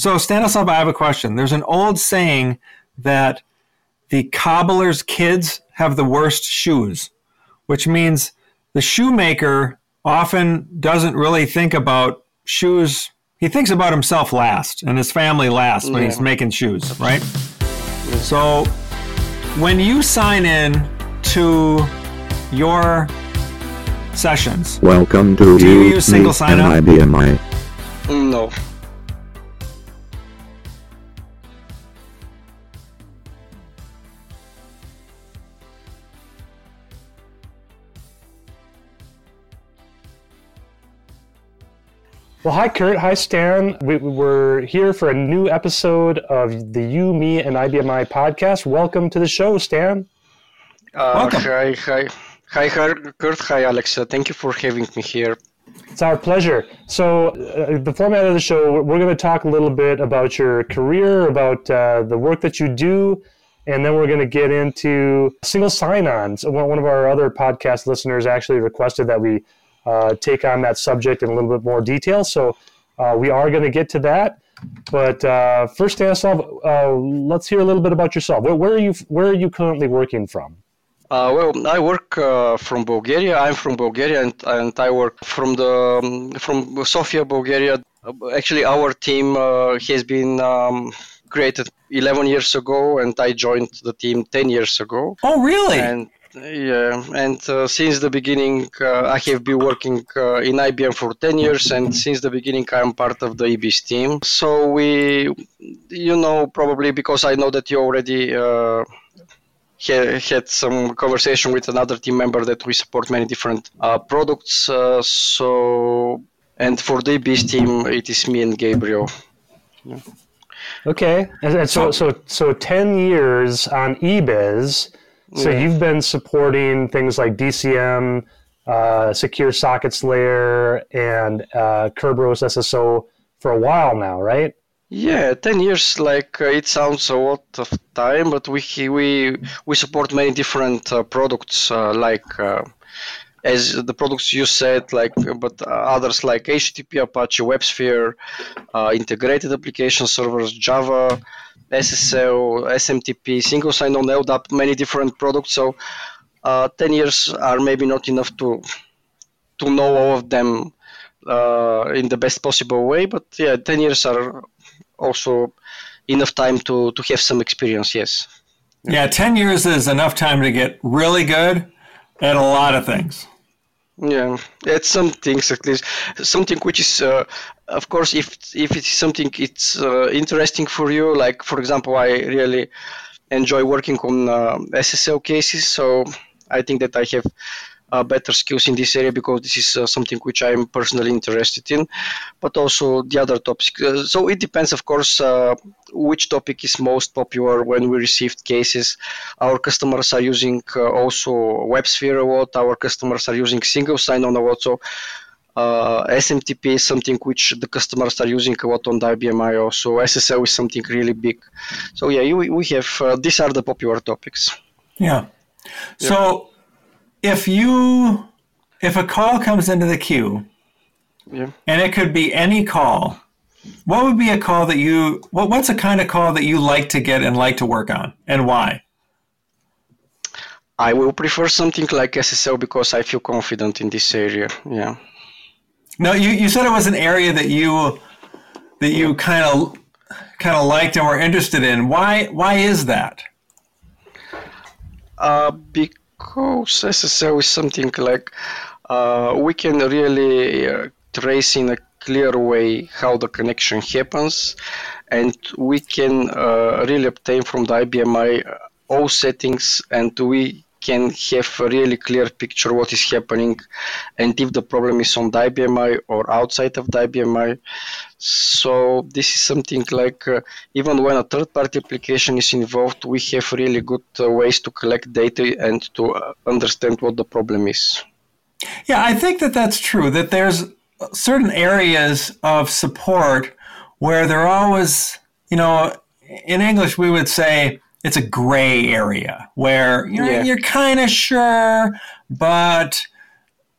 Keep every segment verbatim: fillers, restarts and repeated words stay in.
So Stanislav, I have a question. There's an old saying that the cobbler's kids have the worst shoes, which means the shoemaker often doesn't really think about shoes. He thinks about himself last and his family last when yeah. he's making shoes, right? So when you sign in to your sessions, welcome to do you use single sign-up? I B M I. No. Well, hi, Kurt. Hi, Stan. We, we're here for a new episode of the You, Me, and I B M I podcast. Welcome to the show, Stan. Uh, Welcome. Hi, hi. Hi, Kurt. Hi, Alex. Uh, thank you for having me here. It's our pleasure. So uh, the format of the show, we're going to talk a little bit about your career, about uh, the work that you do, and then we're going to get into single sign-ons. One of our other podcast listeners actually requested that we Uh, take on that subject in a little bit more detail. So uh, we are going to get to that. But uh, first, Stanislav, uh, let's hear a little bit about yourself. Where, where are you Where are you currently working from? Uh, well, I work uh, from Bulgaria. I'm from Bulgaria, and, and I work from the um, from Sofia, Bulgaria. Actually, our team uh, has been um, created eleven years ago, and I joined the team ten years ago. Oh, really? And Yeah, and uh, since the beginning, uh, I have been working uh, in I B M for ten years, and since the beginning, I am part of the E B S team. So we, you know, probably because I know that you already uh, ha- had some conversation with another team member that we support many different uh, products. Uh, so, and for the E B S team, it is me and Gabriel. Yeah. Okay, and, and so so so ten years on E B S. So yeah. You've been supporting things like D C M, uh, Secure Sockets Layer, and uh, Kerberos S S O for a while now, right? Yeah, ten years. Like uh, it sounds a lot of time, but we we we support many different uh, products, uh, like uh, as the products you said, like but others like H T T P, Apache, WebSphere, uh, integrated application servers, Java, S S L, S M T P, single sign-on, L D A P, many different products. So uh, ten years are maybe not enough to to know all of them uh, in the best possible way. But yeah, ten years are also enough time to, to have some experience, yes. Yeah, ten years is enough time to get really good at a lot of things. Yeah, it's some things at least. Something which is, uh, of course, if if it's something it's uh, interesting for you, like for example, I really enjoy working on uh, S S L cases, so I think that I have uh, better skills in this area because this is uh, something which I am personally interested in, but also the other topics. Uh, so it depends, of course, uh, which topic is most popular when we received cases. Our customers are using uh, also WebSphere a lot. Our customers are using single sign-on a lot. So uh, S M T P is something which the customers are using a lot on the I B M I also. S S L is something really big. So yeah, we, we have, uh, these are the popular topics. Yeah. So if you, if a call comes into the queue, yeah. and it could be any call, what would be a call that you, what, what's a kind of call that you like to get and like to work on, and why? I will prefer something like S S L because I feel confident in this area. Yeah. No, you, you said it was an area that you that you kind of kind of liked and were interested in. Why why is that? Uh, because S S L is something like uh, we can really uh, trace in a clear way how the connection happens, and we can uh, really obtain from the I B M I all settings, and we can have a really clear picture what is happening, and if the problem is on the I B M I or outside of the I B M I. So this is something like uh, even when a third-party application is involved, we have really good uh, ways to collect data and to uh, understand what the problem is. Yeah, I think that that's true, that there's certain areas of support where they're always, you know, in English we would say it's a gray area where you know, yeah. you're kind of sure, but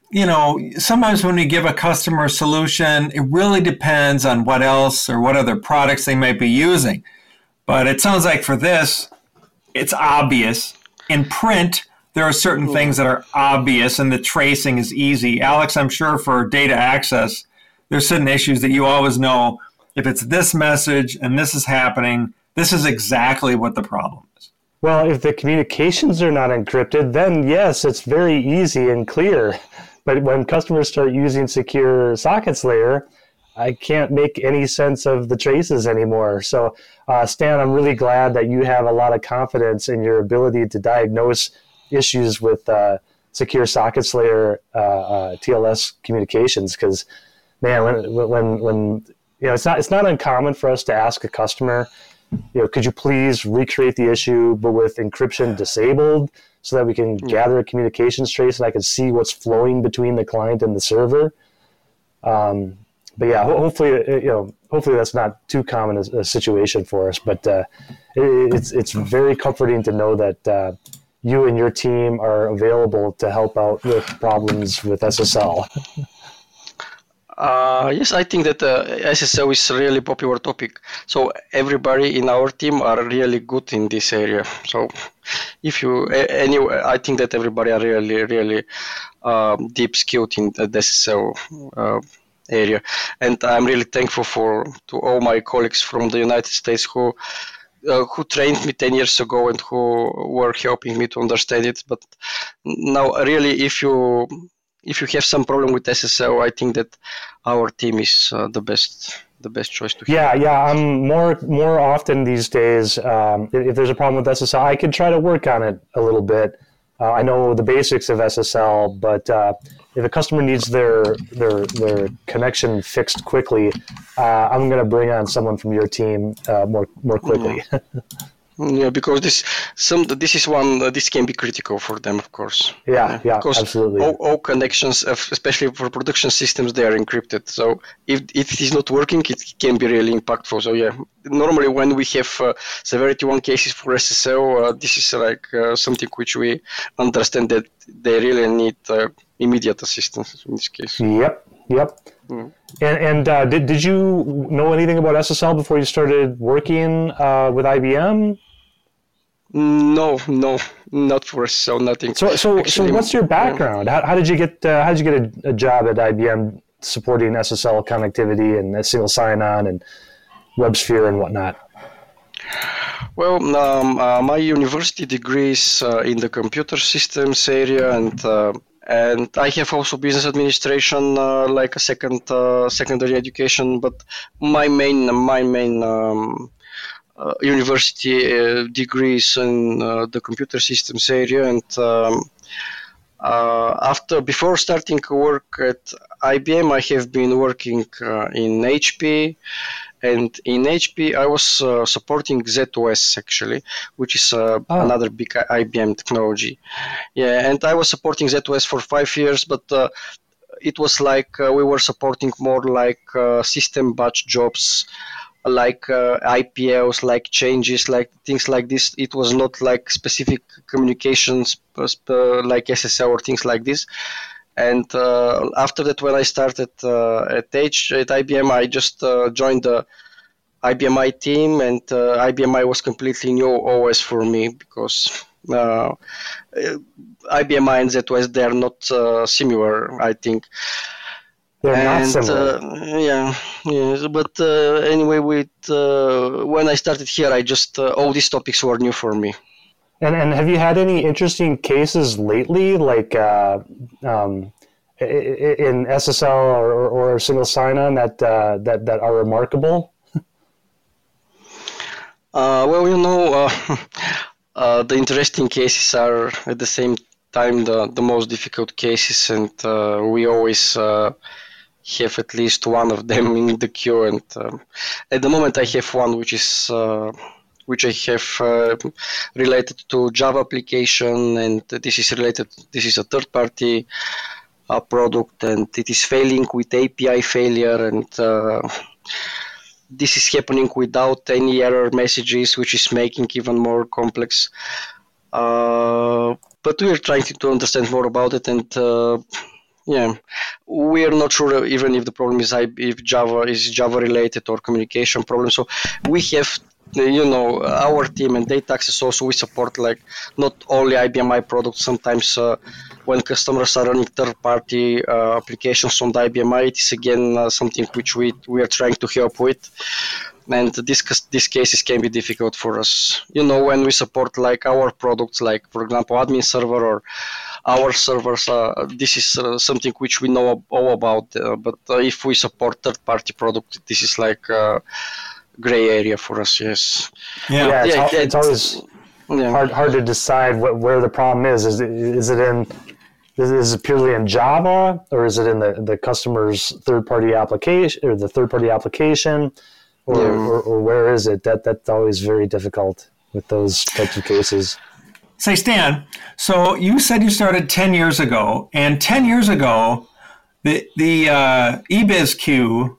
you know, sometimes when we give a customer a solution, it really depends on what else or what other products they might be using. But it sounds like for this, it's obvious. In print, there are certain mm. things that are obvious and the tracing is easy. Alex, I'm sure for data access, there's certain issues that you always know if it's this message and this is happening, this is exactly what the problem is. Well, if the communications are not encrypted, then yes, it's very easy and clear. But when customers start using secure sockets layer, I can't make any sense of the traces anymore. So, uh, Stan, I'm really glad that you have a lot of confidence in your ability to diagnose issues with uh, secure sockets layer uh, uh, T L S communications. Because, man, when when when you know, it's not it's not uncommon for us to ask a customer, you know, could you please recreate the issue but with encryption disabled, so that we can mm. gather a communications trace and I can see what's flowing between the client and the server. Um, but yeah, ho- hopefully, you know, hopefully that's not too common a, a situation for us. But uh, it, it's it's very comforting to know that uh, you and your team are available to help out with problems with S S L. Uh, yes, I think that uh, S S L is a really popular topic. So everybody in our team are really good in this area. So if you, anyway, I think that everybody are really, really um, deep skilled in the S S L uh, area. And I'm really thankful for to all my colleagues from the United States who uh, who trained me ten years ago and who were helping me to understand it. But now, really, if you If you have some problem with S S L, I think that our team is uh, the best, the best choice to have. Yeah, yeah. I'm more, more often these days. Um, if there's a problem with S S L, I can try to work on it a little bit. Uh, I know the basics of S S L, but uh, if a customer needs their their their connection fixed quickly, uh, I'm going to bring on someone from your team uh, more more quickly. Yeah. Yeah, because this some this is one uh, this can be critical for them, of course. Yeah, yeah, because absolutely. All, all connections, especially for production systems, they are encrypted. So if, if it is not working, it can be really impactful. So yeah, normally when we have uh, severity one cases for S S L, uh, this is like uh, something which we understand that they really need uh, immediate assistance in this case. Yep, yep. Mm. And, and uh, did did you know anything about S S L before you started working uh, with I B M? No, no, not for S S L, nothing. So, so, Actually, so what's your background? Yeah. How, how did you get uh, how did you get a, a job at I B M supporting S S L connectivity and single sign-on and WebSphere and whatnot? Well, um, uh, my university degree is uh, in the computer systems area, and uh, and I have also business administration, uh, like a second uh, secondary education. But my main my main um, Uh, university uh, degrees in uh, the computer systems area, and um, uh, after before starting work at I B M, I have been working uh, in H P, and in H P I was uh, supporting Z O S actually, which is uh, oh. another big I B M technology. Yeah, and I was supporting Z O S for five years, but uh, it was like uh, we were supporting more like uh, system batch jobs, like uh, I P Ls, like changes, like things like this. It was not like specific communications uh, like S S L or things like this. And uh, after that, when I started uh, at H at I B M, I just uh, joined the I B M I team, and uh, I B M I was completely new O S for me because uh, I B M I and Z O S, they are not uh, similar, I think. They're and, not similar. Uh, yeah, yeah. But uh, anyway, with uh, when I started here, I just uh, all these topics were new for me. And and have you had any interesting cases lately, like uh, um, in S S L or, or single sign-on that uh, that that are remarkable? uh, well, you know, uh, uh, the interesting cases are at the same time the the most difficult cases, and uh, we always. Uh, have at least one of them in the queue, and um, at the moment I have one which is uh, which I have uh, related to Java application, and this is related this is a third party uh, product, and it is failing with A P I failure, and uh, this is happening without any error messages, which is making even more complex. Uh, but we are trying to understand more about it, and uh, Yeah, we are not sure even if the problem is if Java is Java related or communication problem. So we have, you know, our team and data access also, we support like not only I B M I products. Sometimes uh, when customers are running third-party uh, applications on the I B M I, it is again uh, something which we we are trying to help with. And this these cases can be difficult for us. You know, when we support like our products, like for example, admin server or our servers, uh, this is uh, something which we know all about. Uh, but uh, if we support third-party product, this is like a gray area for us. Yes. Yeah, yeah, it's, yeah al- it's always yeah. hard hard to decide what where the problem is. Is it, is it in is it purely in Java, or is it in the, the customer's third-party application or the third-party application? Or, yeah. or, or where is it? That that's always very difficult with those types of cases. Say, Stan, so you said you started ten years ago, and ten years ago, the the uh, eBizQ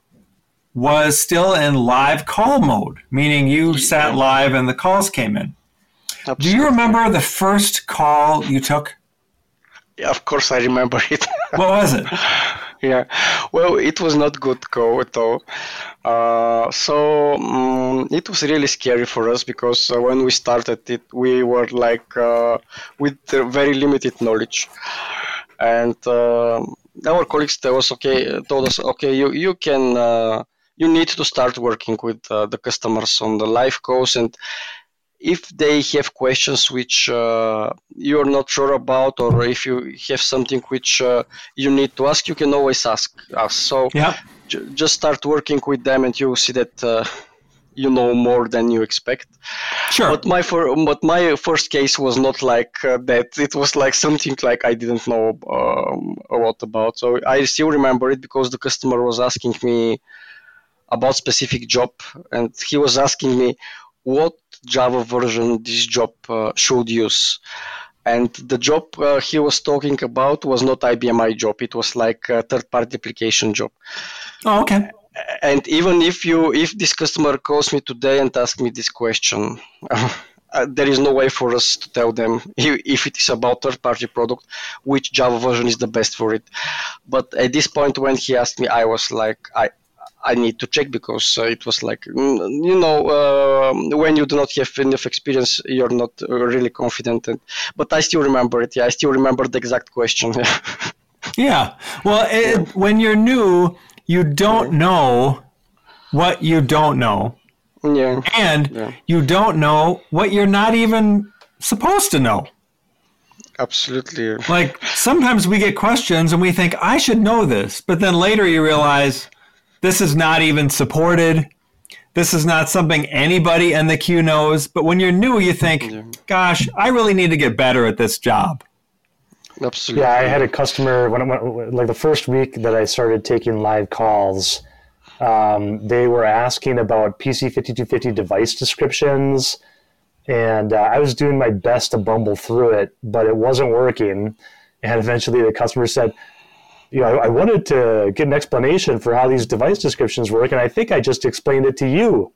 was still in live call mode, meaning you sat live and the calls came in. Absolutely. Do you remember the first call you took? Yeah, of course I remember it. What was it? Yeah, well, it was not good call at all. Uh, so um, it was really scary for us because uh, when we started it, we were like uh, with uh, very limited knowledge, and uh, our colleagues told us, okay, told us, okay, you you can uh, you need to start working with uh, the customers on the live calls, and if they have questions which uh, you're not sure about, or if you have something which uh, you need to ask, you can always ask us. So yeah. j- just start working with them, and you'll see that uh, you know more than you expect. Sure. But my for, but my first case was not like uh, that. It was like something like I didn't know um, a lot about. So I still remember it because the customer was asking me about specific job, and he was asking me what Java version this job uh, should use. And the job uh, he was talking about was not I B M I job. It was like a third-party application job. Oh, okay. And even if you, if this customer calls me today and asks me this question, uh, there is no way for us to tell them if, if it is about third-party product, which Java version is the best for it. But at this point, when he asked me, I was like, I. I need to check because uh, it was like, you know, uh, when you do not have enough experience, you're not uh, really confident. And, but I still remember it. Yeah, I still remember the exact question. Yeah. Well, it, when you're new, you don't know what you don't know. Yeah. And yeah. you don't know what you're not even supposed to know. Absolutely. Like sometimes we get questions and we think, I should know this. But then later you realize, this is not even supported. This is not something anybody in the queue knows. But when you're new, you think, yeah. gosh, I really need to get better at this job. Absolutely. Yeah, I had a customer, when, when like the first week that I started taking live calls, um, they were asking about P C fifty-two fifty device descriptions. And uh, I was doing my best to bumble through it, but it wasn't working. And eventually the customer said, you know, I, I wanted to get an explanation for how these device descriptions work, and I think I just explained it to you.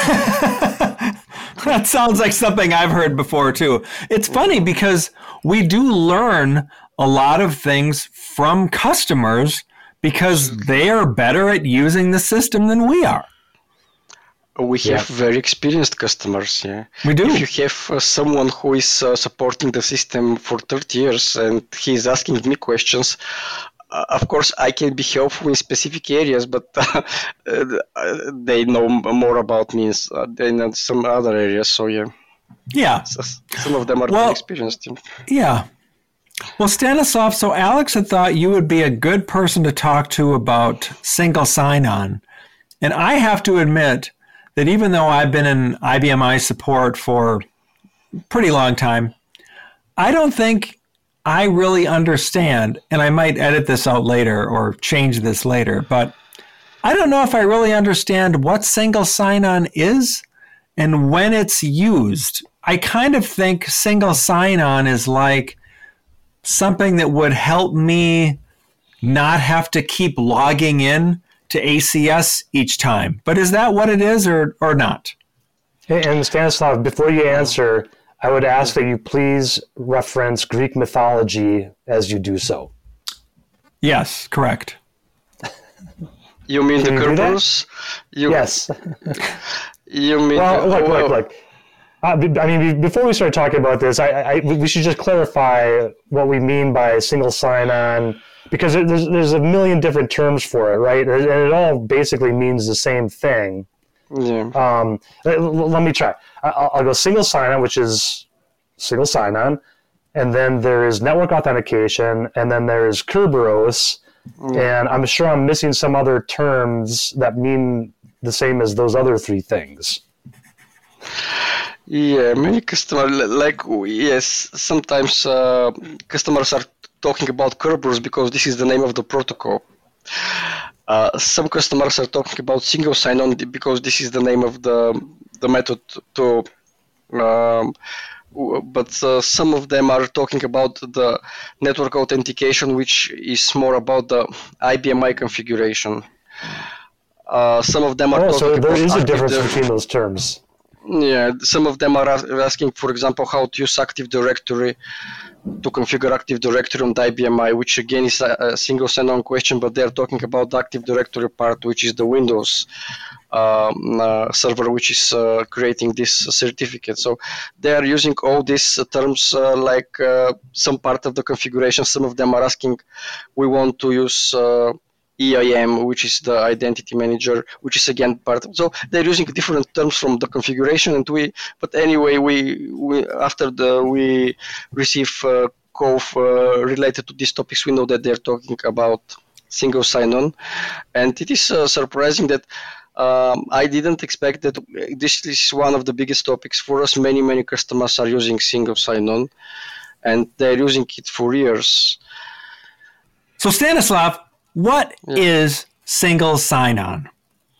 That sounds like something I've heard before, too. It's funny because we do learn a lot of things from customers because they are better at using the system than we are. We have yeah. very experienced customers, yeah. We do. If you have uh, someone who is uh, supporting the system for thirty years and he's asking me questions, Uh, of course, I can be helpful in specific areas, but uh, uh, they know more about me uh, than some other areas. So yeah, yeah, so, some of them are well, experienced. Yeah. Well, Stanislav, so Alex had thought you would be a good person to talk to about single sign-on, and I have to admit that even though I've been in I B M I support for a pretty long time, I don't think I really understand, and I might edit this out later or change this later, but I don't know if I really understand what single sign-on is and when it's used. I kind of think single sign-on is like something that would help me not have to keep logging in to A C S each time. But is that what it is or, or not? And Stanislav, before you answer, I would ask that you please reference Greek mythology as you do so. Yes, correct. You mean Can the you do that? Kerberos? You, Yes. You mean Well, look, well, look, look. Uh, be- I mean, before we start talking about this, I, I, we should just clarify what we mean by single sign-on, because there's there's a million different terms for it, right? And it all basically means the same thing. Yeah. Um, let, let me try. I'll, I'll go single sign-on, which is single sign-on, and then there is network authentication, and then there is Kerberos, and I'm sure I'm missing some other terms that mean the same as those other three things. Yeah, many customers like yes. Sometimes uh, customers are talking about Kerberos because this is the name of the protocol. Uh, some customers are talking about single sign-on because this is the name of the the method to. Um, but uh, some of them are talking about the network authentication, which is more about the I B M I configuration. Uh, some of them are Oh, talking so there about is a active difference di- between those terms. Yeah, some of them are as- asking, for example, how to use Active Directory to configure Active Directory on the I B M I, which again is a, a single sign-on question, but they're talking about the Active Directory part, which is the Windows um, uh, server, which is uh, creating this certificate. So they are using all these uh, terms uh, like uh, some part of the configuration. Some of them are asking, we want to use uh, E I M, which is the identity manager, which is again part of, so they're using different terms from the configuration, and we, but anyway, we, we after the we receive uh, call uh, related to these topics, we know that they're talking about single sign-on, and it is uh, surprising that um, I didn't expect that this is one of the biggest topics for us. Many many customers are using single sign-on, and they're using it for years. So Stanislav, what Yeah. is single sign-on?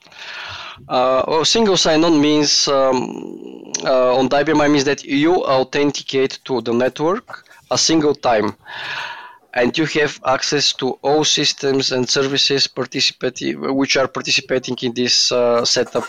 Uh, well, single sign-on means um, uh, on the I B M I means that you authenticate to the network a single time, and you have access to all systems and services participating, which are participating in this uh, setup,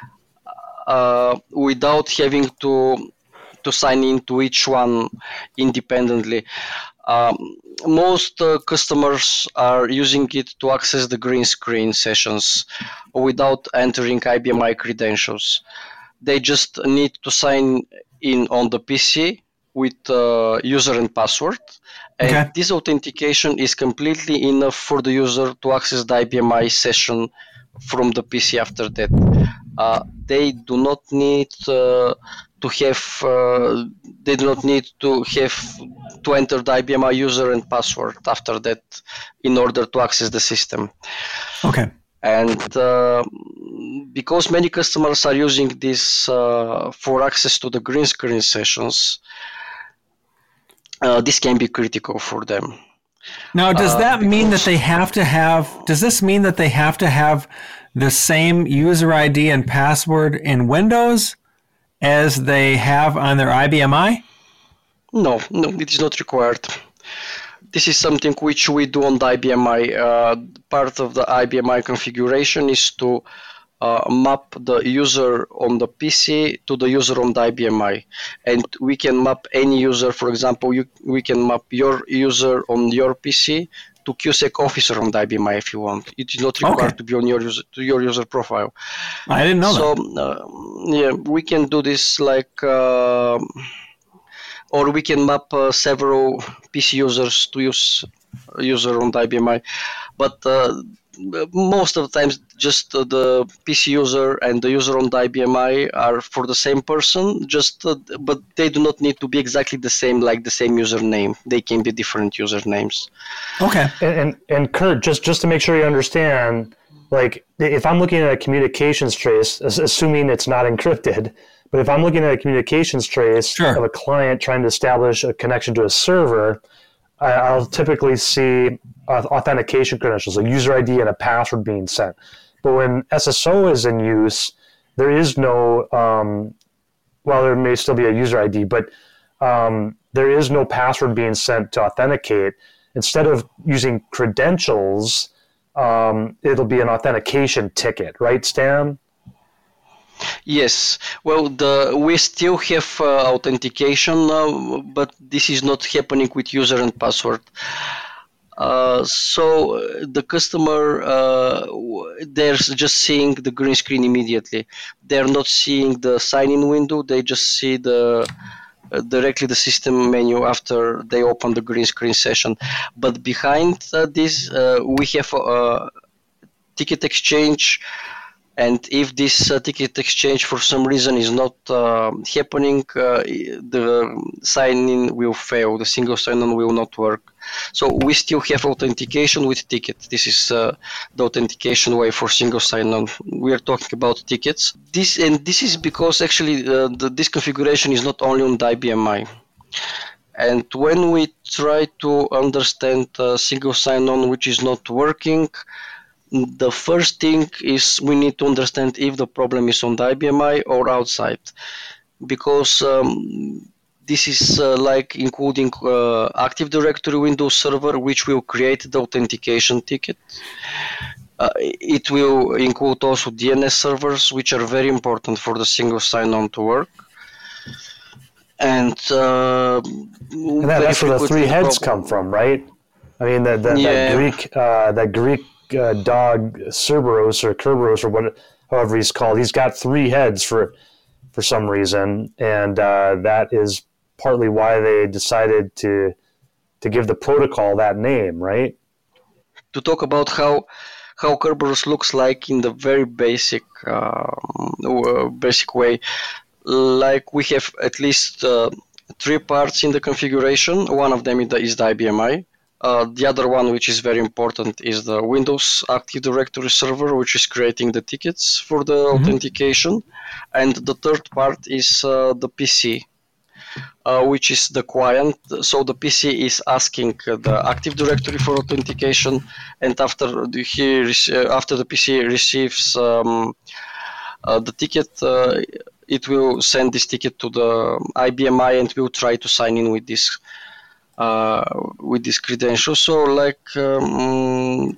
uh, without having to to sign into each one independently. Um, most uh, customers are using it to access the green screen sessions without entering I B M I credentials. They just need to sign in on the P C with uh, user and password. And Okay. this authentication is completely enough for the user to access the I B M I session from the P C after that. Uh, they do not need uh, to have uh, they do not need to have to enter the I B M I user and password after that in order to access the system. Okay. And uh, because many customers are using this uh, for access to the green screen sessions, uh, this can be critical for them. Now, does Uh, that mean that because- they have to have, does this mean that they have to have the same user I D and password in Windows as they have on their I B M I? No, no, it is not required. This is something which we do on the I B M I. Uh, part of the I B M I configuration is to uh, map the user on the P C to the user on the I B M I. And we can map any user. For example, you, we can map your user on your P C to QSec officer on the I B M I if you want. It is not required Okay. to be on your user, to your user profile. I didn't know So that. uh, yeah, we can do this like, uh, or we can map uh, several P C users to use user on the I B M I. But uh, most of the times, just uh, the P C user and the user on the I B M I are for the same person. Just uh, but they do not need to be exactly the same, like the same username. They can be different usernames. Okay. And, and and Kurt, just just to make sure you understand, like if I'm looking at a communications trace, as- assuming it's not encrypted, but if I'm looking at a communications trace Sure. of a client trying to establish a connection to a server, I, I'll typically see uh, authentication credentials, a user I D and a password being sent. But when S S O is in use, there is no, um, well, there may still be a user I D, but um, there is no password being sent to authenticate. Instead of using credentials, um, it'll be an authentication ticket, right, Stan? Yes, well, the we still have uh, authentication, uh, but this is not happening with user and password. Uh, so uh, the customer, uh, they're just seeing the green screen immediately. They're not seeing the sign-in window. They just see the uh, directly the system menu after they open the green screen session. But behind uh, this, uh, we have a ticket exchange. And if this uh, ticket exchange for some reason is not uh, happening, uh, the sign-in will fail. The single sign-on will not work. So we still have authentication with ticket. This is uh, the authentication way for single sign-on. We are talking about tickets. This and this is because actually uh, the, this configuration is not only on the I B M I. And when we try to understand uh, single sign-on which is not working, the first thing is we need to understand if the problem is on the I B M I or outside, because um, this is uh, like including uh, Active Directory Windows Server, which will create the authentication ticket. Uh, it will include also D N S servers, which are very important for the single sign-on to work. And, uh, and that, that's where the three heads come from, right? I mean, the, the, yeah. that Greek, uh, that Greek uh, dog Cerberus or Kerberos or what, however he's called, he's got three heads for for some reason, and uh, that is partly why they decided to to give the protocol that name, right? To talk about how how Kerberos looks like in the very basic uh, basic way, like we have at least uh, three parts in the configuration. One of them is the I B M I. Uh, the other one, which is very important, is the Windows Active Directory server, which is creating the tickets for the mm-hmm. authentication. And the third part is uh, the P C, uh, which is the client. So the P C is asking uh, the Active Directory for authentication, and after the, he uh, after the P C receives um, uh, the ticket, uh, it will send this ticket to the I B M I and will try to sign in with this uh, with this credential. So like um,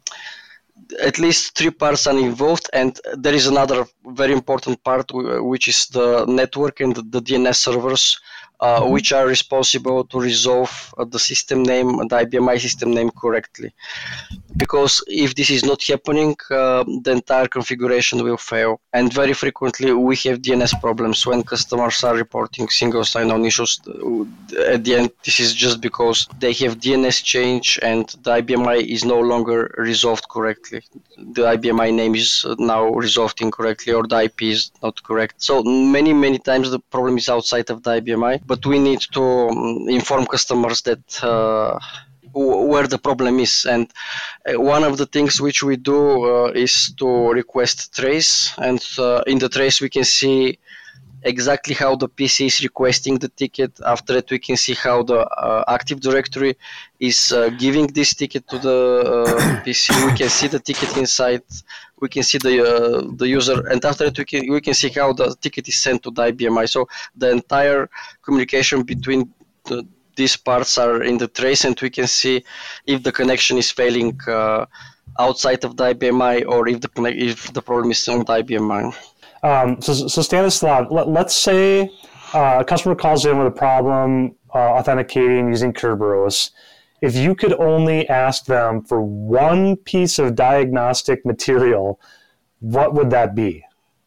at least three parts are involved, and there is another very important part, which is the network and the D N S servers, uh, mm-hmm. which are responsible to resolve uh, the system name, the I B M I system name correctly. Because if this is not happening, uh, the entire configuration will fail. And very frequently we have D N S problems when customers are reporting single sign-on issues. At the end, this is just because they have D N S change and the I B M I is no longer resolved correctly. The I B M I name is now resolved incorrectly, or the I P is not correct. So many, many times the problem is outside of the I B M I, but we need to um, inform customers that uh, where the problem is. And one of the things which we do uh, is to request trace, and uh, in the trace we can see exactly how the P C is requesting the ticket. After that, we can see how the uh, Active Directory is uh, giving this ticket to the uh, P C. We can see the ticket inside. We can see the uh, the user, and after that, we can we can see how the ticket is sent to the I B M I. So the entire communication between the, these parts are in the trace, and we can see if the connection is failing uh, outside of the I B M I, or if the if the problem is on the I B M I. Um, so, so Stanislav, let, let's say uh, a customer calls in with a problem uh, authenticating using Kerberos. If you could only ask them for one piece of diagnostic material, what would that be?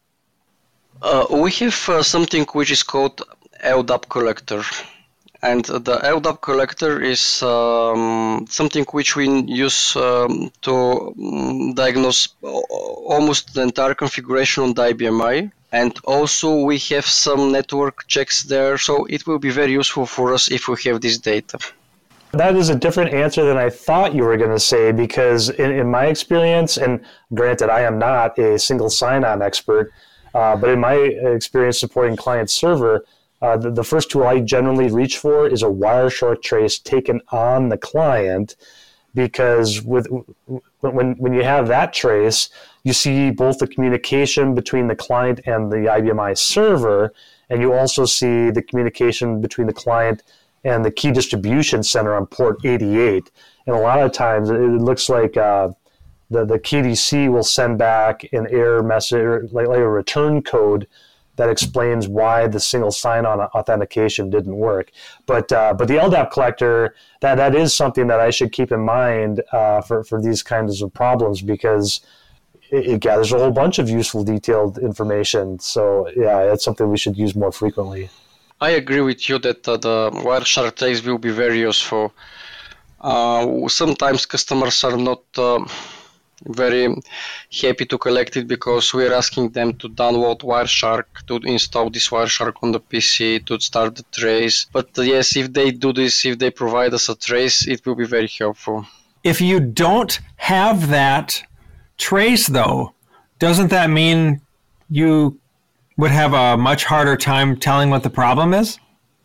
Uh, we have uh, something which is called L D A P collector. And the L D A P collector is um, something which we use um, to um, diagnose almost the entire configuration on the I B M I. And also we have some network checks there, so it will be very useful for us if we have this data. That is a different answer than I thought you were going to say, because in, in my experience, and granted I am not a single sign-on expert, uh, but in my experience supporting client server, Uh, the, the first tool I generally reach for is a Wireshark trace taken on the client, because with when when you have that trace, you see both the communication between the client and the I B M I server, and you also see the communication between the client and the key distribution center on port eighty-eight. And a lot of times it looks like uh, the, the K D C will send back an error message, like, like a return code that explains why the single sign-on authentication didn't work. But uh, but the L D A P collector, that that is something that I should keep in mind uh, for for these kinds of problems, because it, it gathers a whole bunch of useful, detailed information. So yeah, that's something we should use more frequently. I agree with you that uh, the Wireshark trace will be very useful. Uh, sometimes customers are not uh, very happy to collect it because we're asking them to download Wireshark, to install this Wireshark on the P C, to start the trace. But uh, yes, if they do this, if they provide us a trace, it will be very helpful. If you don't have that trace, though, doesn't that mean you would have a much harder time telling what the problem is?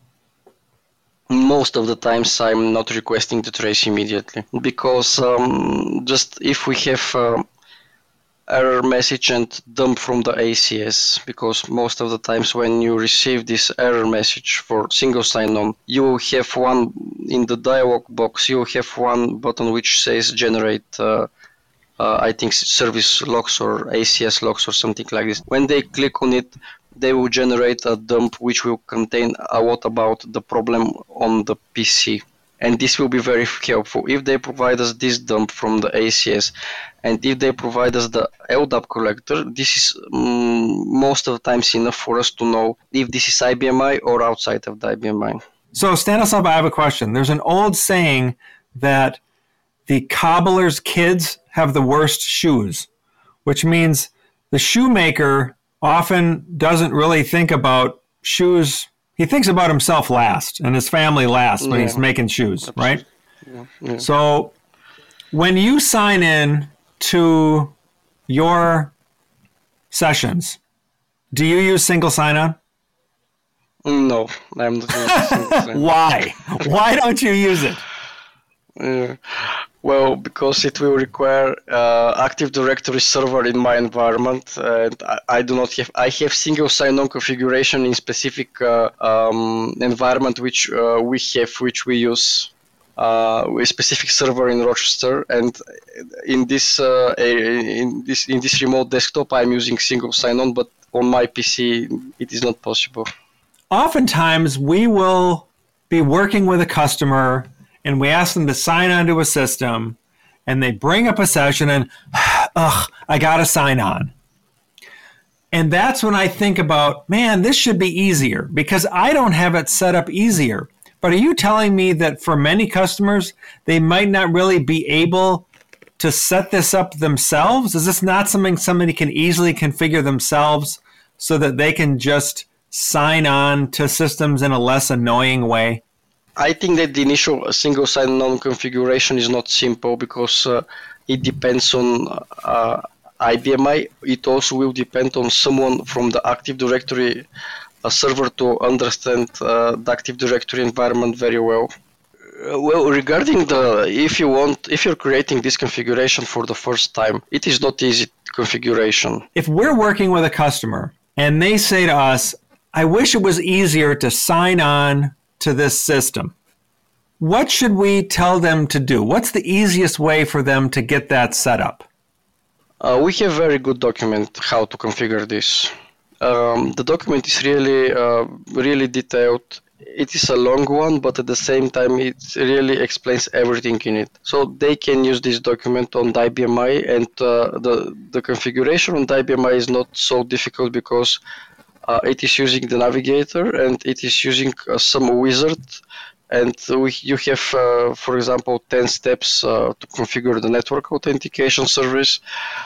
Most of the times I'm not requesting the trace immediately, because um, just if we have uh, error message and dump from the A C S, because most of the times when you receive this error message for single sign-on, you have one in the dialog box, you have one button which says generate uh, uh, I think service logs or A C S logs or something like this. When they click on it, they will generate a dump which will contain a lot about the problem on the P C. And this will be very helpful. If they provide us this dump from the A C S, and if they provide us the L D A P collector, this is um, most of the times enough for us to know if this is I B M I or outside of the I B M I. So Stanislav, I have a question. There's an old saying that the cobbler's kids have the worst shoes, which means the shoemaker often doesn't really think about shoes. He thinks about himself last and his family last when yeah. he's making shoes, Absolutely. right? Yeah. Yeah. So when you sign in to your sessions, do you use single sign-on? No, I'm not using single sign-on. Why? Why don't you use it? Uh, well, because it will require uh, Active Directory server in my environment, and I, I do not have. I have single sign-on configuration in specific uh, um, environment which uh, we have, which we use. Uh, a specific server in Rochester, and in this uh, in this in this remote desktop, I'm using single sign-on, but on my P C, it is not possible. Oftentimes, we will be working with a customer, and we ask them to sign on to a system, and they bring up a session, and ugh, I got to sign on. And that's when I think about, man, this should be easier, because I don't have it set up easier. But are you telling me that for many customers, they might not really be able to set this up themselves? Is this not something somebody can easily configure themselves so that they can just sign on to systems in a less annoying way? I think that the initial single sign-on configuration is not simple because uh, it depends on uh, I B M I. It also will depend on someone from the Active Directory a server to understand uh, the Active Directory environment very well. Uh, well, regarding the, if you want, if you're creating this configuration for the first time, it is not easy configuration. If we're working with a customer and they say to us, I wish it was easier to sign on to this system, what should we tell them to do? What's the easiest way for them to get that set up? Uh, we have very good document how to configure this. Um, the document is really, uh, really detailed. It is a long one, but at the same time, it really explains everything in it. So they can use this document on the I B M I, and uh, the the configuration on the I B M I is not so difficult because uh, it is using the navigator and it is using uh, some wizard, and we, you have, uh, for example, ten steps uh, to configure the network authentication service.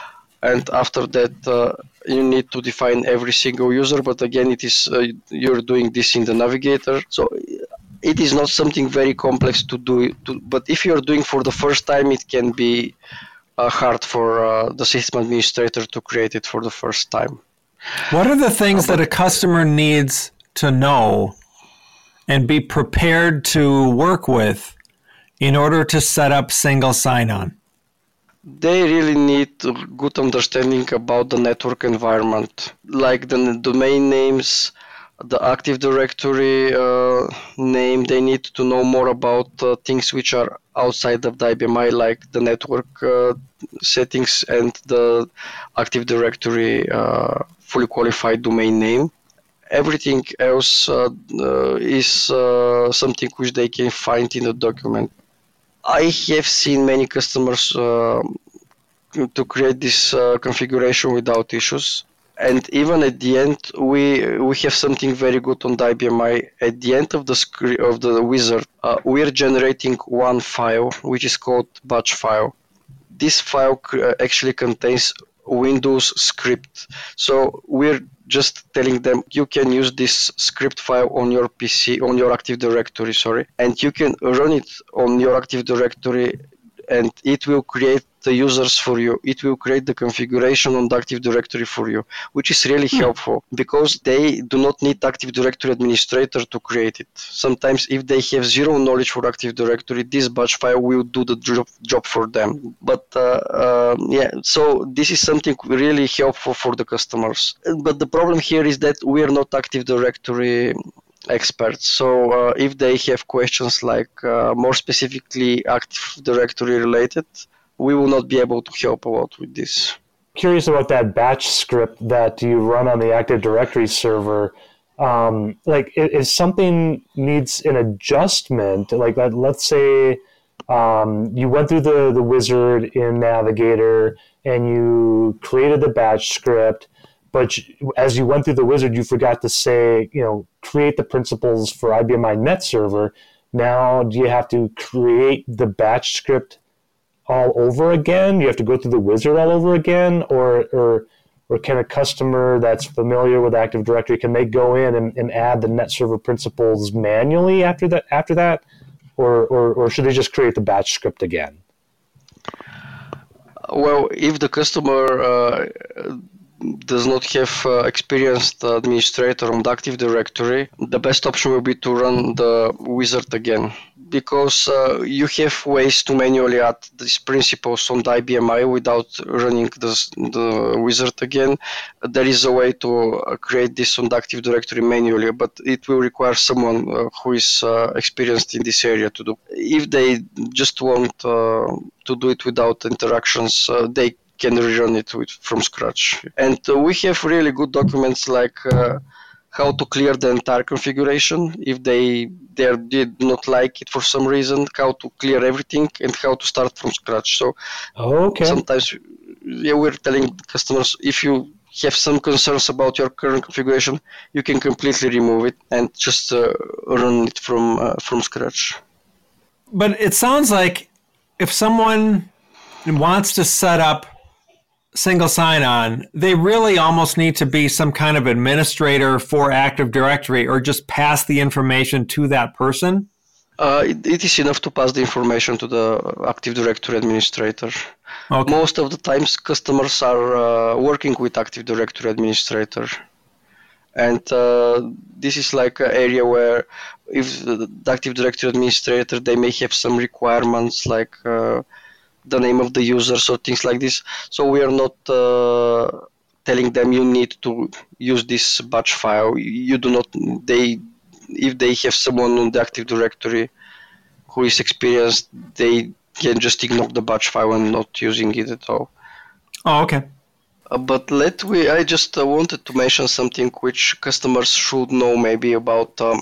And after that, uh, you need to define every single user. But again, it is uh, you're doing this in the navigator. So it is not something very complex to do. To, but if you're doing for the first time, it can be uh, hard for uh, the system administrator to create it for the first time. What are the things uh, that a customer needs to know and be prepared to work with in order to set up single sign-on? They really need a good understanding about the network environment, like the domain names, the Active Directory uh, name. They need to know more about uh, things which are outside of the I B M I, like the network uh, settings and the Active Directory uh, fully qualified domain name. everything else uh, uh, is uh, something which they can find in the document. I have seen many customers uh, to create this uh, configuration without issues. And even at the end, we we have something very good on the I B M I. At the end of the screen of the wizard, uh, we are generating one file, which is called batch file. This file actually contains Windows script. So we're just telling them you can use this script file on your P C, on your Active Directory, sorry, and you can run it on your Active Directory, and it will create the users for you. It will create the configuration on the Active Directory for you, which is really hmm. helpful because they do not need Active Directory administrator to create it. Sometimes if they have zero knowledge for Active Directory, this batch file will do the job, job for them. But uh, uh, yeah, so this is something really helpful for the customers. But the problem here is that we are not Active Directory experts. So uh, if they have questions like uh, more specifically Active Directory related, we will not be able to help a lot with this. Curious about that batch script that you run on the Active Directory server. Um, like, if something needs an adjustment, like let's say um, you went through the, the wizard in Navigator and you created the batch script, but as you went through the wizard, you forgot to say, you know, create the principles for I B M I Net Server. Now, do you have to create the batch script all over again? You have to go through the wizard all over again, or or or can a customer that's familiar with Active Directory, can they go in and, and add the Net Server principles manually after that? After that, or, or or should they just create the batch script again? Well, if the customer uh, does not have uh, experienced administrator on the Active Directory, the best option will be to run the wizard again, because uh, you have ways to manually add these principles on the I B M I without running the, the wizard again. There is a way to create this on the Active Directory manually, but it will require someone uh, who is uh, experienced in this area to do. If they just want uh, to do it without interactions, uh, they can rerun it with, from scratch. And uh, we have really good documents like uh, how to clear the entire configuration if they they did not like it for some reason, how to clear everything, and how to start from scratch. So okay. sometimes yeah, we're telling customers, if you have some concerns about your current configuration, you can completely remove it and just uh, run it from uh, from scratch. But it sounds like if someone wants to set up single sign-on, they really almost need to be some kind of administrator for Active Directory, or just pass the information to that person? Uh, it, it is enough to pass the information to the Active Directory administrator. Okay. Most of the times customers are uh, working with Active Directory administrator. And uh, this is like an area where if the Active Directory administrator, they may have some requirements like uh, the name of the users or things like this. So we are not uh, telling them you need to use this batch file. You do not, they, if they have someone on the Active Directory who is experienced, they can just ignore the batch file and not using it at all. Oh, okay. Uh, but let we, I just uh, wanted to mention something which customers should know maybe about um,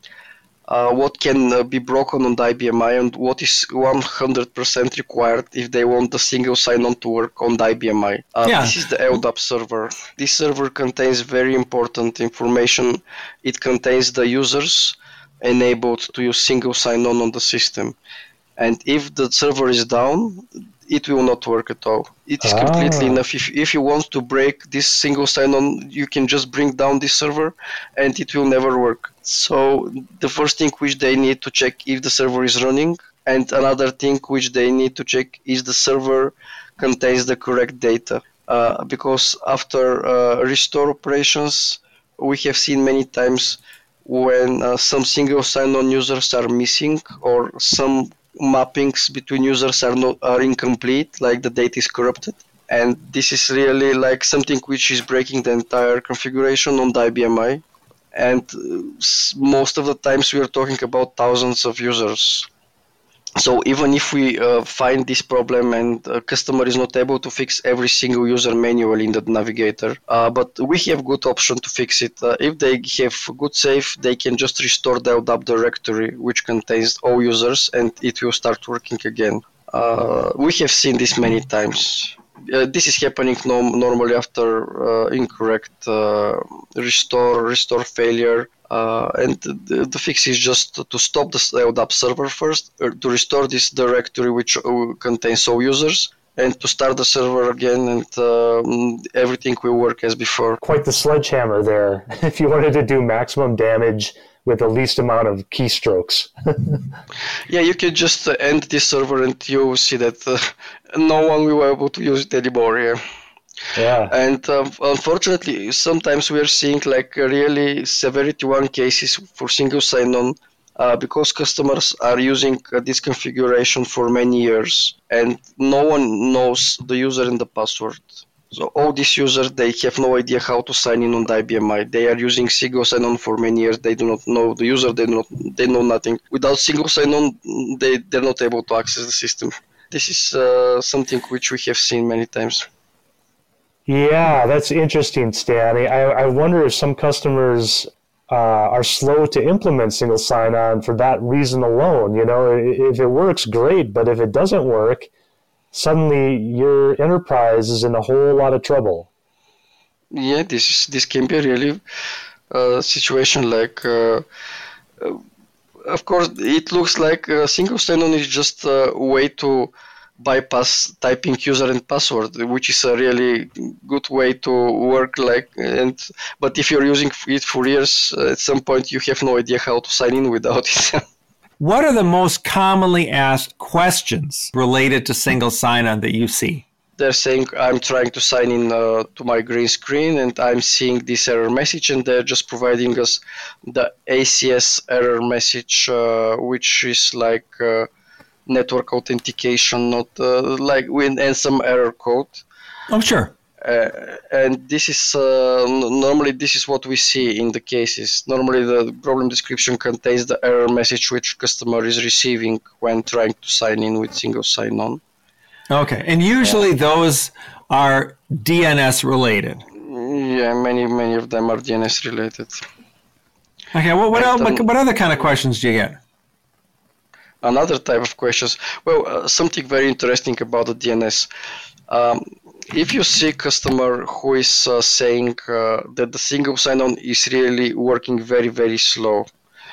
Uh, what can uh, be broken on the I B M I and what is one hundred percent required if they want the single sign-on to work on the I B M I. Uh, yeah. This is the L D A P server. This server contains very important information. It contains the users enabled to use single sign-on on the system. And if the server is down, it will not work at all. It is ah. completely enough. If, if you want to break this single sign-on, you can just bring down this server and it will never work. So the first thing which they need to check if the server is running, and another thing which they need to check is the server contains the correct data. Uh, because after uh, restore operations, we have seen many times when uh, some single sign-on users are missing or some mappings between users are not are incomplete, like the data is corrupted, and this is really like something which is breaking the entire configuration on the I B M I. And most of the times we are talking about thousands of users. So even if we uh, find this problem and a customer is not able to fix every single user manually in the navigator, uh, but we have good option to fix it. Uh, if they have good save, they can just restore the L D A P directory, which contains all users, and it will start working again. Uh, we have seen this many times. Uh, this is happening no- normally after uh, incorrect uh, restore, restore failure. Uh, and the, the fix is just to stop the L D A P server first, or to restore this directory which uh, contains all users, and to start the server again, and uh, everything will work as before. Quite the sledgehammer there, if you wanted to do maximum damage with the least amount of keystrokes. Yeah, you can just uh, end this server and you'll see that uh, no one will be able to use it anymore. Yeah. Yeah. And uh, unfortunately, sometimes we are seeing like really severity one cases for single sign-on uh, because customers are using uh, this configuration for many years and no one knows the user and the password. So all these users, they have no idea how to sign in on the I B M I. They are using single sign-on for many years. They do not know the user. They do not. They know nothing. Without single sign-on, they they're not able to access the system. This is uh, something which we have seen many times. Yeah, that's interesting, Stan. I, I wonder if some customers uh, are slow to implement single sign-on for that reason alone. You know, if it works, great, but if it doesn't work, suddenly your enterprise is in a whole lot of trouble. Yeah, this is this can be a really uh, situation like. Uh, uh, of course, it looks like a single sign-on is just a way to bypass typing user and password, which is a really good way to work. Like, and but if you're using it for years, uh, at some point you have no idea how to sign in without it. What are the most commonly asked questions related to single sign-on that you see? They're saying, I'm trying to sign in uh, to my green screen and I'm seeing this error message, and they're just providing us the A C S error message, uh, which is like uh, network authentication, not uh, like with and some error code. Oh, sure. Uh, and this is uh, normally this is what we see in the cases. Normally, the problem description contains the error message which customer is receiving when trying to sign in with single sign-on. Okay, and usually yeah. those are D N S related. Yeah, many many of them are D N S related. Okay, well, what else, um, what other kind of questions do you get? Another type of questions. Well, uh, something very interesting about the D N S. Um, if you see a customer who is uh, saying uh, that the single sign-on is really working very, very slow,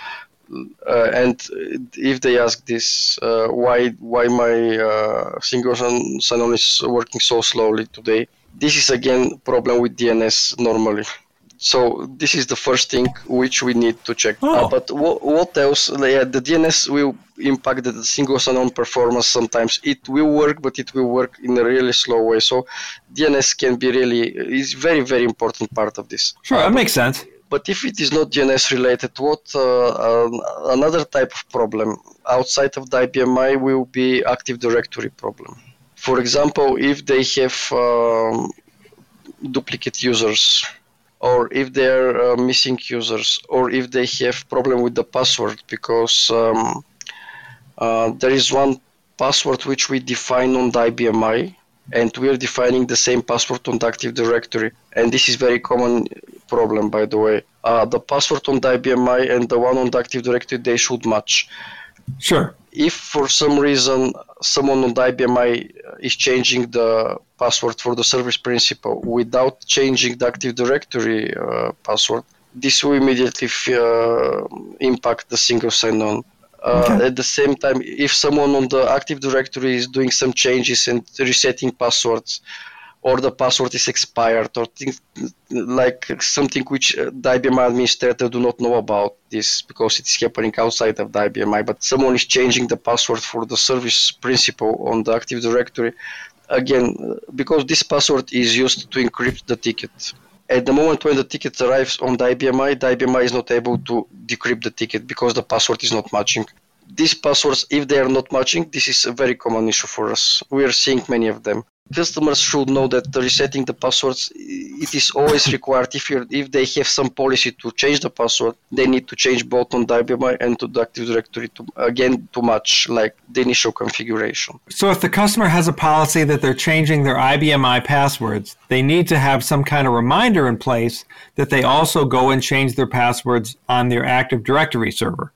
uh, and if they ask this, uh, why why my uh, single sign-on is working so slowly today, this is again problem with D N S normally. So this is the first thing which we need to check. Oh. Uh, but w- what else? Yeah, the D N S will impact the single sign-on performance sometimes. It will work, but it will work in a really slow way. So D N S can be really, is very, very important part of this. Sure, uh, that but, makes sense. But if it is not D N S related, what uh, um, another type of problem outside of the I B M I will be Active Directory problem. For example, if they have um, duplicate users, or if they're uh, missing users, or if they have problem with the password, because um, uh, there is one password which we define on the I B M I, and we are defining the same password on the Active Directory. And this is very common problem, by the way. Uh, the password on the I B M I and the one on the Active Directory, they should match. Sure. If for some reason someone on the I B M I is changing the password for the service principal without changing the Active Directory uh, password, this will immediately uh, impact the single sign-on. Uh, okay. At the same time, if someone on the Active Directory is doing some changes and resetting passwords, or the password is expired, or things like something which the I B M I administrator do not know about this because it's happening outside of the I B M I, but someone is changing the password for the service principal on the Active Directory, again, because this password is used to encrypt the ticket. At the moment when the ticket arrives on the I B M I, the I B M I is not able to decrypt the ticket because the password is not matching. These passwords, if they are not matching, this is a very common issue for us. We are seeing many of them. customers should know that resetting the passwords, it is always required. If you if they have some policy to change the password, they need to change both on the I B M I and to the Active Directory to, again, to match like the initial configuration. So if the customer has a policy that they're changing their I B M I passwords, they need to have some kind of reminder in place that they also go and change their passwords on their Active Directory server.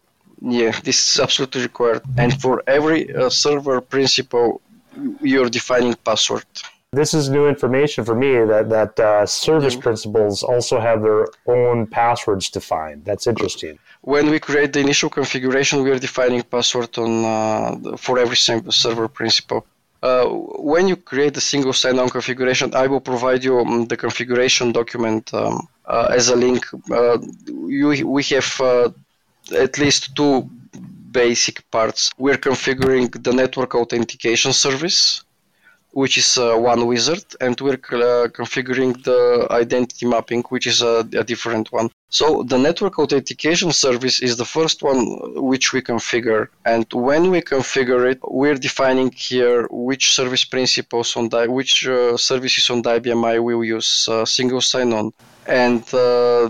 Yeah, this is absolutely required. And for every uh, server principal, you're defining password. This is new information for me that, that uh, service mm. principals also have their own passwords defined. That's interesting. When we create the initial configuration, we are defining password on uh, for every server principal. Uh, when you create a single sign-on configuration, I will provide you um, the configuration document um, uh, as a link. Uh, you, we have uh, at least two basic parts. We're configuring the network authentication service, which is uh, one wizard, and we're uh, configuring the identity mapping, which is a, a different one. So the network authentication service is the first one which we configure, and when we configure it, we're defining here which service principals on the, which uh, services on the I B M I will use uh, single sign-on. And uh,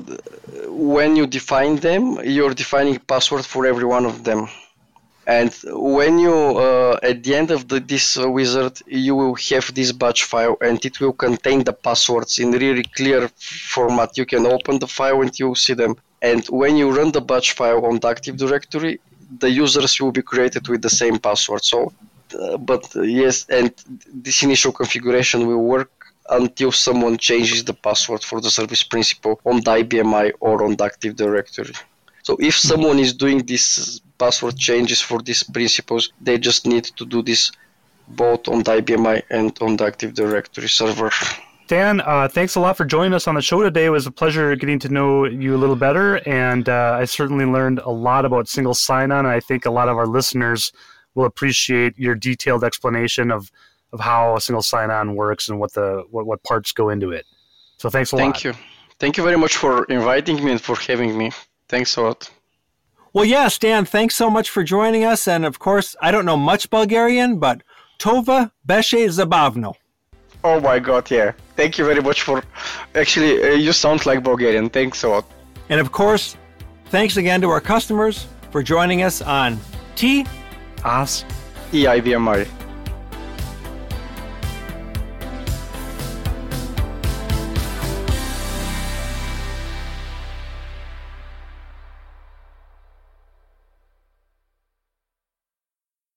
when you define them, you're defining password for every one of them. And when you, uh, at the end of the, this uh, wizard, you will have this batch file, and it will contain the passwords in really clear format. You can open the file and you will see them. And when you run the batch file on the Active Directory, the users will be created with the same password. So, uh, but uh, yes, and this initial configuration will work until someone changes the password for the service principal on the I B M I or on the Active Directory. So if someone is doing these password changes for these principals, they just need to do this both on the I B M I and on the Active Directory server. Dan, uh, thanks a lot for joining us on the show today. It was a pleasure getting to know you a little better, and uh, I certainly learned a lot about single sign-on, and I think a lot of our listeners will appreciate your detailed explanation of of how a single sign-on works and what the what, what parts go into it. So thanks a lot. Thank you. Thank you very much for inviting me and for having me. Thanks a lot. Well, yes, Dan, thanks so much for joining us. And of course, I don't know much Bulgarian, but Tova Beshe Zabavno. Oh my God, yeah. Thank you very much for... Actually, uh, you sound like Bulgarian. Thanks a lot. And of course, thanks again to our customers for joining us on T. As. E I B M I.